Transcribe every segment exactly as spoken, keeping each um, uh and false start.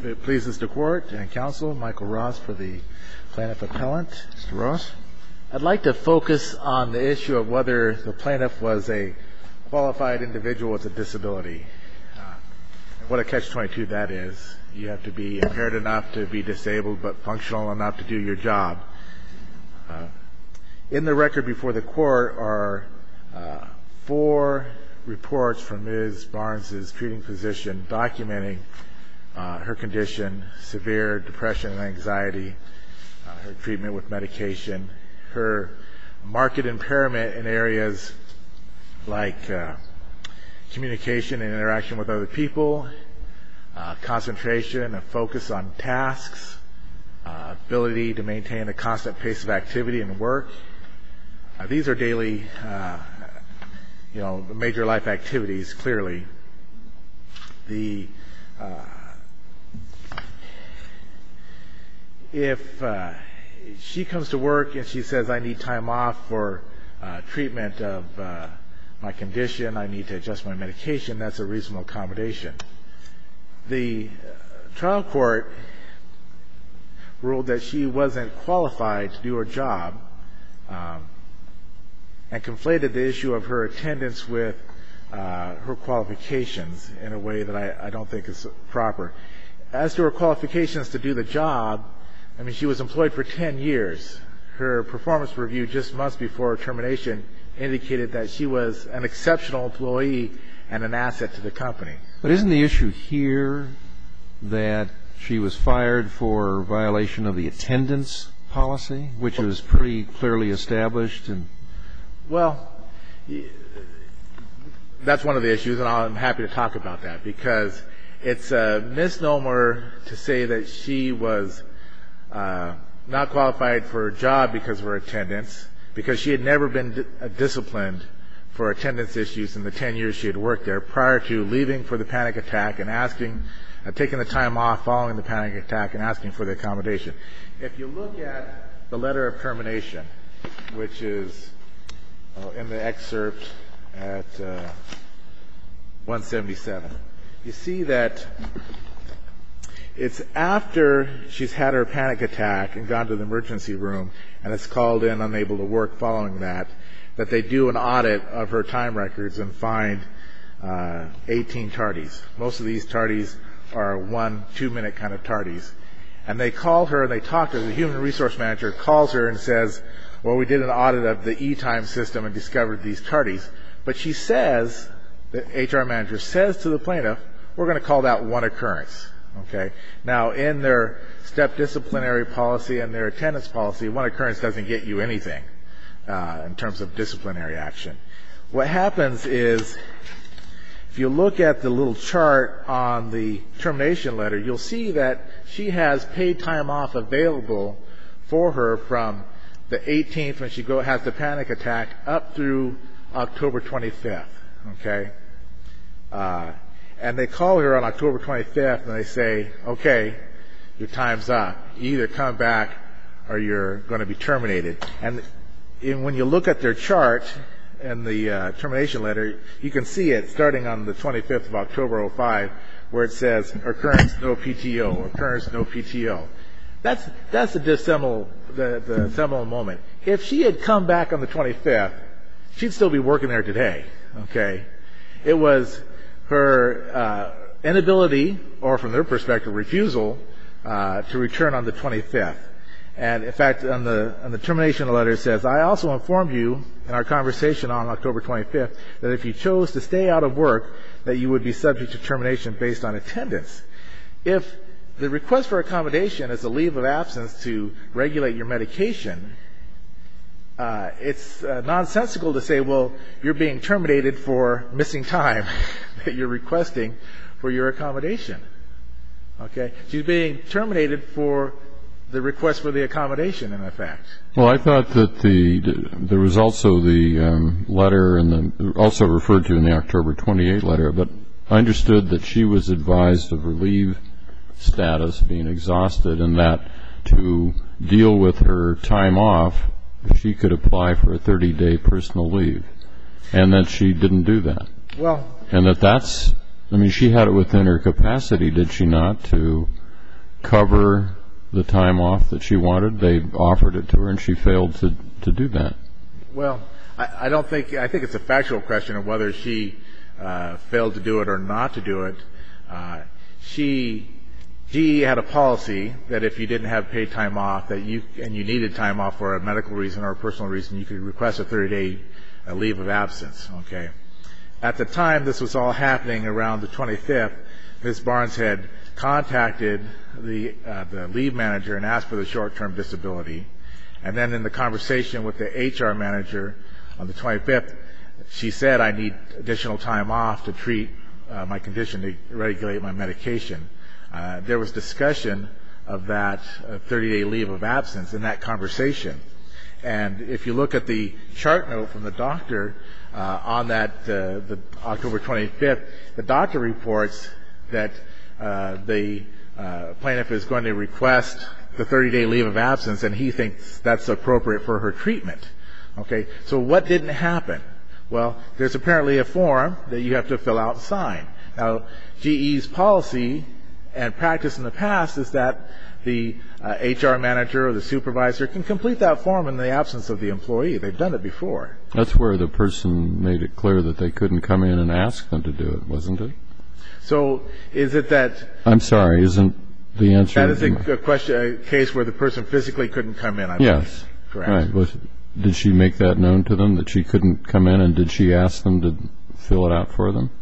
It pleases the court and counsel, Michael Ross for the plaintiff appellant. Mister Ross? I'd like to focus on the issue of whether the plaintiff was a qualified individual with a disability. Uh, what a catch twenty-two that is. You have to be impaired enough to be disabled but functional enough to do your job. Uh, in the record before the court are uh, four reports from Miz Barnes' treating physician documenting uh, her condition, severe depression and anxiety, uh, her treatment with medication, her marked impairment in areas like uh, communication and interaction with other people, uh, concentration and focus on tasks, uh, ability to maintain a constant pace of activity and work. Uh, these are daily, uh, you know, major life activities, clearly. The uh, if uh, she comes to work and she says, I need time off for uh, treatment of uh, my condition, I need to adjust my medication, that's a reasonable accommodation. The uh, trial court ruled that she wasn't qualified to do her job um, and conflated the issue of her attendance with uh, her qualifications in a way that I, I don't think is proper. As to her qualifications to do the job, I mean, she was employed for ten years. Her performance review just months before her termination indicated that she was an exceptional employee and an asset to the company. But isn't the issue here that she was fired for violation of the attendance policy, which was pretty clearly established? And well, that's one of the issues, and I'm happy to talk about that, because it's a misnomer to say that she was uh, not qualified for a job because of her attendance, because she had never been di- disciplined for attendance issues in the ten years she had worked there prior to leaving for the panic attack and asking, uh, taking the time off following the panic attack and asking for the accommodation. If you look at the letter of termination, which is uh, in the excerpt at uh, one seventy-seven, you see that it's after she's had her panic attack and gone to the emergency room and is called in unable to work following that, that they do an audit of her time records and find uh, eighteen tardies. Most of these tardies are one, two-minute kind of tardies. And they call her and they talk to her. The human resource manager calls her and says, well, we did an audit of the e-time system and discovered these tardies. But she says, the H R manager says to the plaintiff, we're going to call that one occurrence. Okay. Now, in their step disciplinary policy and their attendance policy, one occurrence doesn't get you anything uh, in terms of disciplinary action. What happens is, if you look at the little chart on the termination letter, you'll see that she has paid time off available for her from the eighteenth, when she go, has the panic attack, up through October twenty-fifth. Okay. Uh, And they call her on October twenty-fifth and they say, okay, your time's up. You either come back or you're going to be terminated. And in, when you look at their chart and the uh, termination letter, you can see it starting on the twenty-fifth of October oh five, where it says, occurrence no P T O, occurrence no P T O. That's, that's the, disseminal, the, the seminal moment. If she had come back on the twenty-fifth, she'd still be working there today. Okay. It was her uh, inability, or from their perspective, refusal, uh, to return on the twenty-fifth. And in fact, on the, on the termination letter it says, I also informed you in our conversation on October twenty-fifth that if you chose to stay out of work, that you would be subject to termination based on attendance. If the request for accommodation is a leave of absence to regulate your medication, uh, it's uh, nonsensical to say, well, you're being terminated for missing time that you're requesting for your accommodation. Okay? She's being terminated for the request for the accommodation, in effect. Well, I thought that the there was also the um, letter, and the, also referred to in the October twenty-eighth letter, but I understood that she was advised of her leave status being exhausted, and that to deal with her time off, she could apply for a thirty-day personal leave, and that she didn't do that. Well, and that that's, I mean, she had it within her capacity, did she not, to cover the time off that she wanted? They offered it to her, and she failed to, to do that. Well, I, I don't think – I think it's a factual question of whether she uh, failed to do it or not to do it. Uh, she – G E had a policy that if you didn't have paid time off that you and you needed time off for a medical reason or a personal reason, you could request a thirty-day uh, leave of absence. Okay. At the time this was all happening, around the twenty-fifth, Miz Barnes had contacted the uh, the leave manager and asked for the short-term disability. And then in the conversation with the H R manager on the twenty-fifth, she said, I need additional time off to treat uh, my condition, to regulate my medication. Uh, there was discussion of that uh, thirty-day leave of absence in that conversation. And if you look at the chart note from the doctor uh, on that, uh, the October twenty-fifth, the doctor reports that uh, the uh, plaintiff is going to request the thirty-day leave of absence, and he thinks that's appropriate for her treatment. Okay, so what didn't happen? Well, there's apparently a form that you have to fill out and sign. Now, G E's policy and practice in the past is that the uh, H R manager or the supervisor can complete that form in the absence of the employee. They've done it before. That's where the person made it clear that they couldn't come in and ask them to do it, wasn't it? So is it that... I'm sorry, isn't the answer... That is a, a question, a case where the person physically couldn't come in, I yes. believe. Correct. Right. Was, did she make that known to them, that she couldn't come in, and did she ask them to fill it out for them?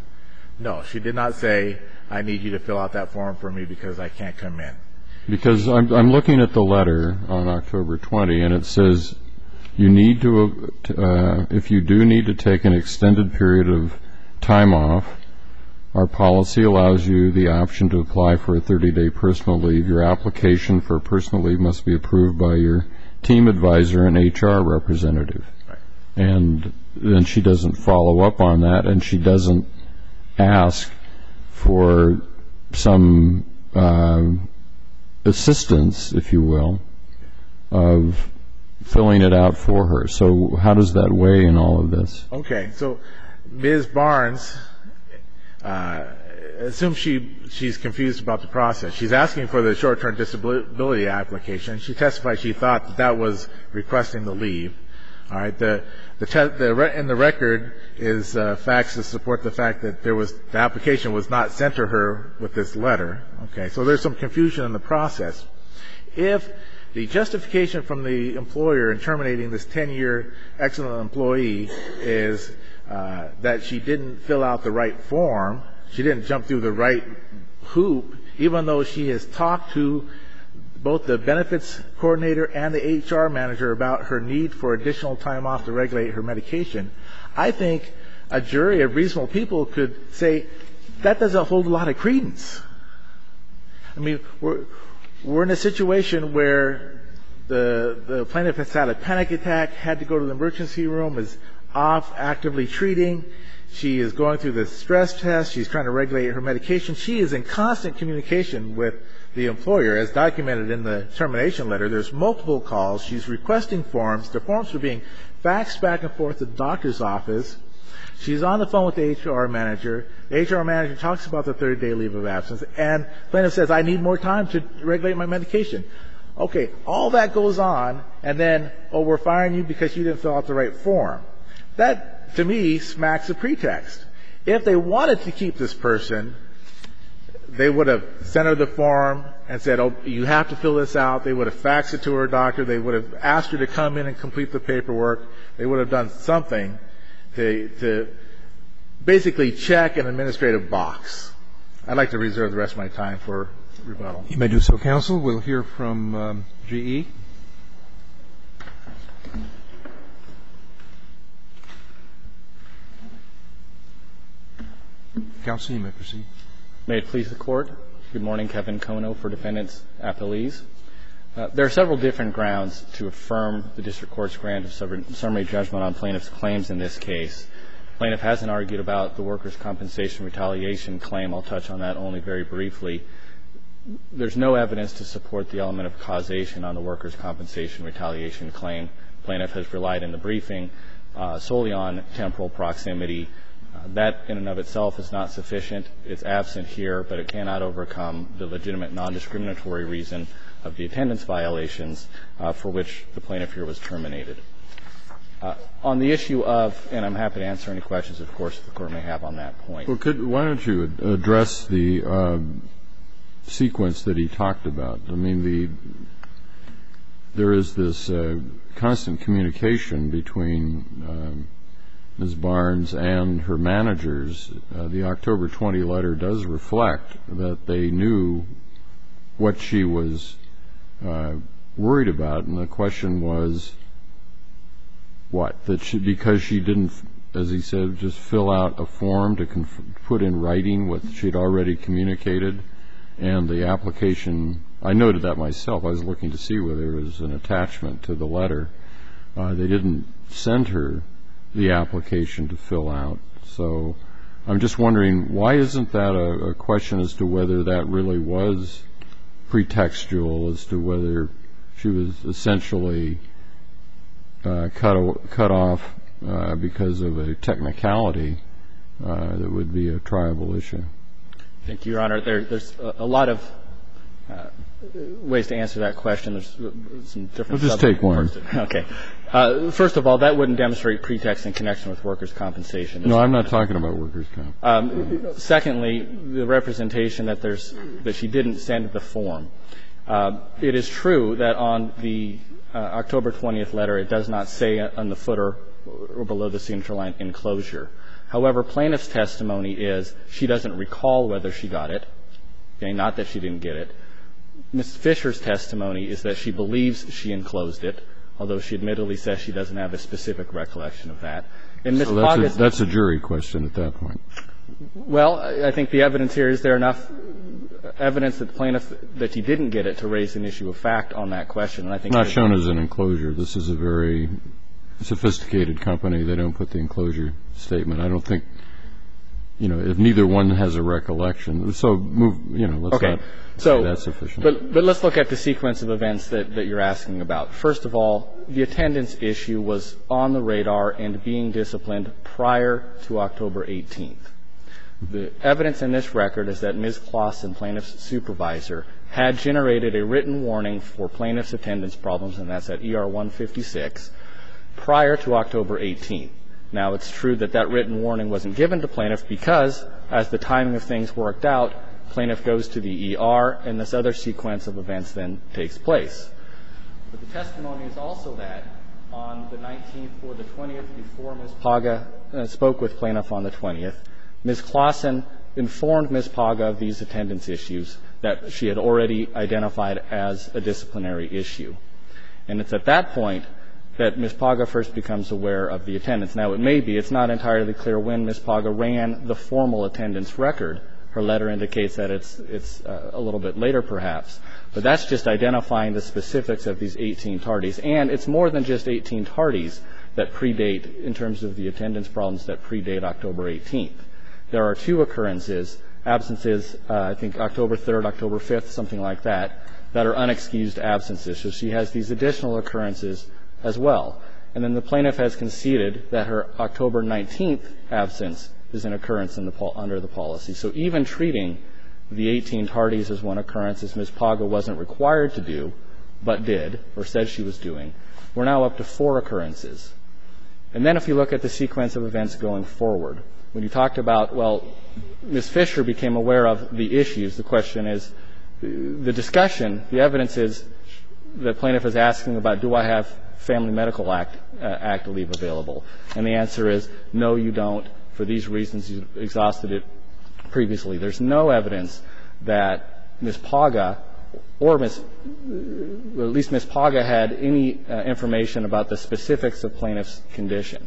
No, she did not say, I need you to fill out that form for me because I can't come in. Because I'm, I'm looking at the letter on October twentieth, and it says you need to, uh, if you do need to take an extended period of time off, our policy allows you the option to apply for a thirty-day personal leave. Your application for personal leave must be approved by your team advisor and H R representative. Right. And then she doesn't follow up on that, and she doesn't ask for some uh, assistance, if you will, of filling it out for her. So how does that weigh in all of this? Okay, so Miz Barnes, uh, assume she she's confused about the process. She's asking for the short-term disability application. She testified she thought that that was requesting the leave. All right, the the, te- the re- in the record is uh, facts to support the fact that there was the application was not sent to her with this letter. Okay, so there's some confusion in the process. If the justification from the employer in terminating this ten-year excellent employee is uh, that she didn't fill out the right form, she didn't jump through the right hoop, even though she has talked to both the benefits coordinator and the H R manager about her need for additional time off to regulate her medication, I think a jury of reasonable people could say that doesn't hold a lot of credence. I mean, we're we're in a situation where the the plaintiff has had a panic attack, had to go to the emergency room, is off actively treating. She is going through the stress test. She's trying to regulate her medication. She is in constant communication with the employer, as documented in the termination letter. There's multiple calls. She's requesting forms. The forms are being faxed back and forth to the doctor's office. She's on the phone with the H R manager. The H R manager talks about the thirty-day leave of absence, and the plaintiff says, I need more time to regulate my medication. Okay, all that goes on, and then, oh, we're firing you because you didn't fill out the right form. That, to me, smacks of pretext. If they wanted to keep this person, they would have sent her the form and said, oh, you have to fill this out. They would have faxed it to her doctor. They would have asked her to come in and complete the paperwork. They would have done something to, to basically check an administrative box. I'd like to reserve the rest of my time for rebuttal. You may do so, counsel. We'll hear from um, G E. Counsel, you may proceed. May it please the Court. Good morning. Kevin Kono for Defendants Appellees. Uh, there are several different grounds to affirm the District Court's grant of summary judgment on plaintiff's claims in this case. Plaintiff hasn't argued about the workers' compensation retaliation claim. I'll touch on that only very briefly. There's no evidence to support the element of causation on the workers' compensation retaliation claim. Plaintiff has relied in the briefing uh, solely on temporal proximity Uh, that in and of itself is not sufficient. It's absent here, but it cannot overcome the legitimate non-discriminatory reason of the attendance violations uh, for which the plaintiff here was terminated. Uh, on the issue of, and I'm happy to answer any questions, of course, the Court may have on that point. Well, could, why don't you address the uh, sequence that he talked about? I mean, the there is this uh, constant communication between um, Miz Barnes and her managers. Uh, the October twentieth letter does reflect that they knew what she was uh, worried about, and the question was, what? That she, because she didn't, as he said, just fill out a form to conf- put in writing what she'd already communicated, and the application, I noted that myself. I was looking to see whether there was an attachment to the letter. Uh, they didn't send her the application to fill out. So I'm just wondering, why isn't that a, a question as to whether that really was pretextual, as to whether she was essentially uh, cut, cut off uh, because of a technicality uh, that would be a triable issue? Thank you, Your Honor. There, there's a, a lot of uh, ways to answer that question. There's some different. We'll just take one. Okay. Uh, first of all, that wouldn't demonstrate pretext in connection with workers' compensation. There's no, I'm not talking about workers' comp. Um, secondly, the representation that there's that she didn't send the form. Uh, it is true that on the uh, October twentieth letter, it does not say on the footer or below the signature line enclosure. However, plaintiff's testimony is she doesn't recall whether she got it, okay, not that she didn't get it. Miz Fisher's testimony is that she believes she enclosed it, although she admittedly says she doesn't have a specific recollection of that. And Miz So that's, Paga's, a, that's a jury question at that point. Well, I think the evidence here, is there enough evidence that the plaintiff, that he didn't get it to raise an issue of fact on that question? And I think not shown as an enclosure. This is a very sophisticated company. They don't put the enclosure statement. I don't think, you know, if neither one has a recollection. So move, you know, let's okay. not so, say that's sufficient. But, but let's look at the sequence of events that, that you're asking about. First of all, the attendance issue was on the radar and being disciplined prior to October eighteenth. The evidence in this record is that Miz Clausen, plaintiff's supervisor, had generated a written warning for plaintiff's attendance problems, and that's at E R one fifty-six, prior to October eighteenth. Now, it's true that that written warning wasn't given to plaintiff because, as the timing of things worked out, plaintiff goes to the E R, and this other sequence of events then takes place. But the testimony is also that on the nineteenth or the twentieth, before Miz Paga uh, spoke with plaintiff on the twentieth, Miz Clausen informed Miz Paga of these attendance issues that she had already identified as a disciplinary issue. And it's at that point that Miz Paga first becomes aware of the attendance. Now, it may be, it's not entirely clear when Miz Paga ran the formal attendance record. Her letter indicates that it's, it's uh, a little bit later, perhaps. But that's just identifying the specifics of these eighteen tardies. And it's more than just eighteen tardies that predate, in terms of the attendance problems, that predate October eighteenth. There are two occurrences, absences, uh, I think October third, October fifth, something like that, that are unexcused absences. So she has these additional occurrences as well. And then the plaintiff has conceded that her October nineteenth absence is an occurrence in the pol- under the policy. So even treating the eighteen tardies as one occurrence, as Miz Paga wasn't required to do, but did, or said she was doing, we're now up to four occurrences. And then if you look at the sequence of events going forward, when you talked about, well, Miz Fisher became aware of the issues, the question is, the discussion, the evidence is, the plaintiff is asking about, do I have Family Medical Act, uh, Act leave available? And the answer is, no, you don't. For these reasons, you exhausted it previously. There's no evidence that Miz Paga or Miz Well, at least Miz Paga had any uh, information about the specifics of plaintiff's condition.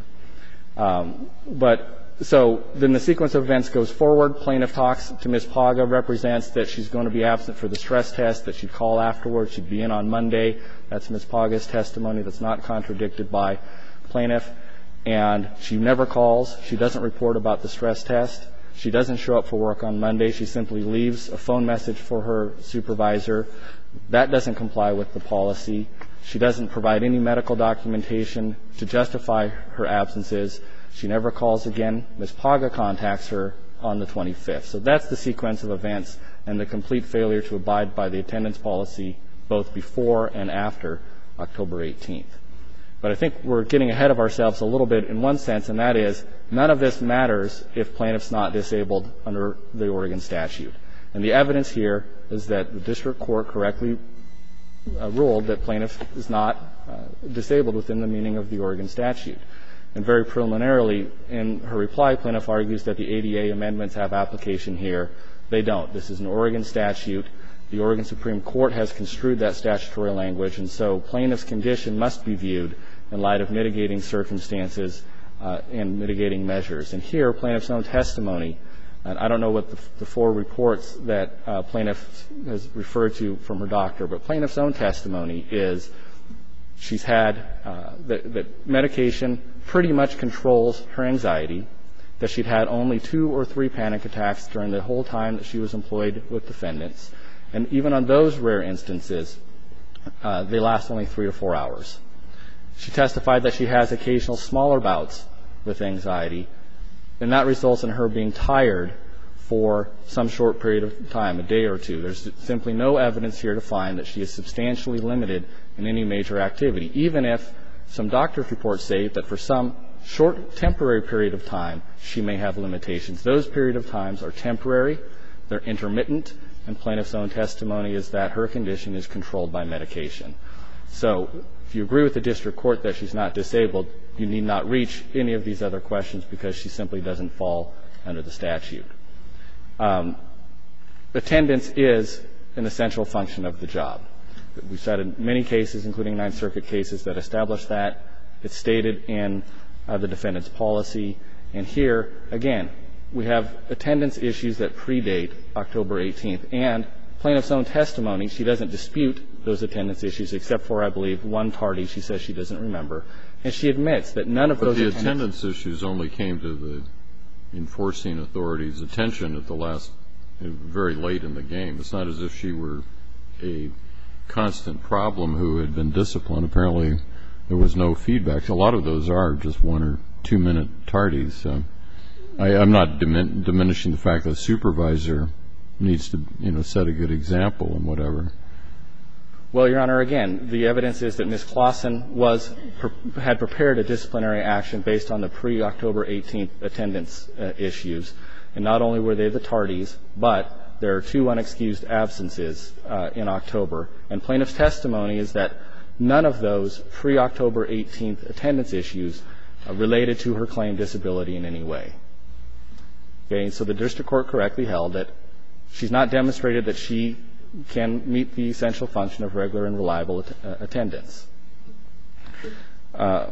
Um, but so then the sequence of events goes forward. Plaintiff talks to Miz Paga, represents that she's going to be absent for the stress test, that she'd call afterwards, she'd be in on Monday. That's Miz Paga's testimony. That's not contradicted by plaintiff. And she never calls. She doesn't report about the stress test. She doesn't show up for work on Monday. She simply leaves a phone message for her supervisor. That doesn't comply with the policy. She doesn't provide any medical documentation to justify her absences. She never calls again. Miz Paga contacts her on the twenty-fifth. So that's the sequence of events and the complete failure to abide by the attendance policy both before and after October eighteenth. But I think we're getting ahead of ourselves a little bit in one sense, and that is none of this matters if plaintiff's not disabled under the Oregon statute. And the evidence here is that the district court correctly uh, ruled that plaintiff is not uh, disabled within the meaning of the Oregon statute. And very preliminarily, in her reply, plaintiff argues that the A D A amendments have application here. They don't. This is an Oregon statute. The Oregon Supreme Court has construed that statutory language, and so plaintiff's condition must be viewed in light of mitigating circumstances uh, and mitigating measures. And here, plaintiff's own testimony, and I don't know what the, the four reports that uh, plaintiff has referred to from her doctor, but plaintiff's own testimony is she's had uh, that, that medication pretty much controls her anxiety, that she'd had only two or three panic attacks during the whole time that she was employed with defendants. And even on those rare instances, uh, they last only three to four hours. She testified that she has occasional smaller bouts with anxiety, and that results in her being tired for some short period of time, a day or two. There's simply no evidence here to find that she is substantially limited in any major activity, even if some doctor's reports say that for some short temporary period of time she may have limitations. Those period of times are temporary, they're intermittent, and plaintiff's own testimony is that her condition is controlled by medication. So if you agree with the district court that she's not disabled, you need not reach any of these other questions because she simply doesn't fall under the statute. Um, attendance is an essential function of the job. We've cited many cases, including Ninth Circuit cases, that establish that. It's stated in uh, the defendant's policy. And here, again, we have attendance issues that predate October eighteenth. And plaintiff's own testimony, she doesn't dispute those attendance issues except for, I believe, one tardy she says she doesn't remember. And she admits that none of but those the attendance, attendance issues only came to the enforcing authorities' attention at the last, very late in the game. It's not as if she were a constant problem who had been disciplined. Apparently there was no feedback. A lot of those are just one or two minute tardies. So I, I'm not dimin- diminishing the fact that a supervisor needs to, you know, set a good example and whatever. Well, Your Honor, again, the evidence is that Miz Claussen was had prepared a disciplinary action based on the pre-October eighteenth attendance uh, issues. And not only were they the tardies, but there are two unexcused absences uh, in October. And plaintiff's testimony is that none of those pre-October eighteenth attendance issues uh, related to her claimed disability in any way. Okay, so the district court correctly held that she's not demonstrated that she can meet the essential function of regular and reliable at- uh, attendance. Uh,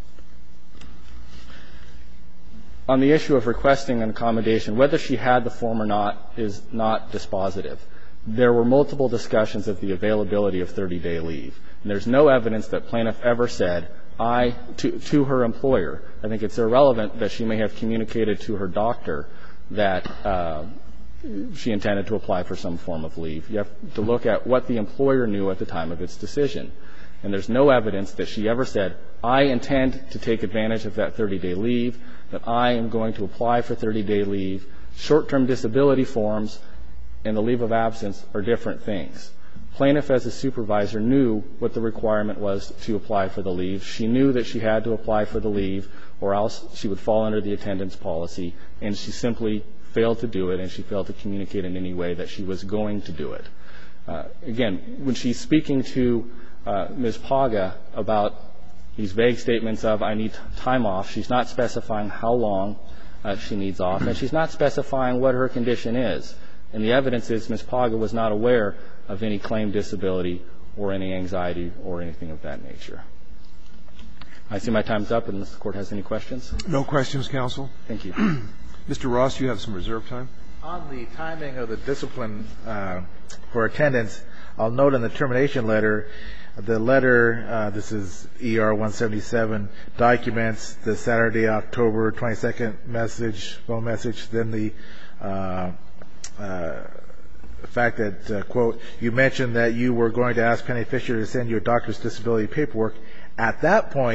on the issue of requesting an accommodation, whether she had the form or not is not dispositive. There were multiple discussions of the availability of thirty-day leave. And there's no evidence that plaintiff ever said, I, to, to her employer. I think it's irrelevant that she may have communicated to her doctor that uh, she intended to apply for some form of leave. You have to look at what the employer knew at the time of its decision. And there's no evidence that she ever said, I intend to take advantage of that thirty-day leave, that I am going to apply for thirty-day leave. Short-term disability forms and the leave of absence are different things. Plaintiff, as a supervisor, knew what the requirement was to apply for the leave. She knew that she had to apply for the leave or else she would fall under the attendance policy, and she simply failed to do it, and she failed to communicate in any way that she was going to do it. Uh, again, when she's speaking to uh, Miz Paga about these vague statements of, I need time off, she's not specifying how long uh, she needs off, and she's not specifying what her condition is. And the evidence is Miz Paga was not aware of any claimed disability or any anxiety or anything of that nature. I see my time's up, unless the Court has any questions. No questions, counsel. Thank you. Mister Ross, you have some reserve time. On the timing of the discipline uh, for attendance, I'll note in the termination letter, the letter, uh, this is E R one seventy-seven, documents the Saturday, October twenty-second message, phone message, then the uh, uh, fact that, uh, quote, you mentioned that you were going to ask Penny Fisher to send your doctor's disability paperwork. At that point,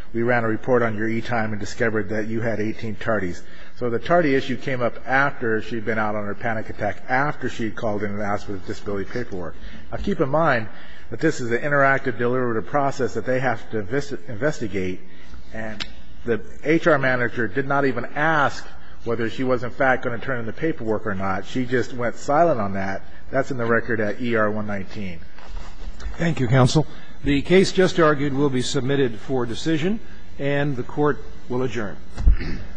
we ran a report on your e-time and discovered that you had eighteen tardies. So the tardy issue came up after she'd been out on her panic attack, after she'd called in and asked for the disability paperwork. Now, keep in mind that this is an interactive, deliberative process that they have to investi- investigate, and the H R manager did not even ask whether she was, in fact, going to turn in the paperwork or not. She just went silent on that. That's in the record at E R one nineteen. Thank you, counsel. The case just argued will be submitted for decision, and the court will adjourn.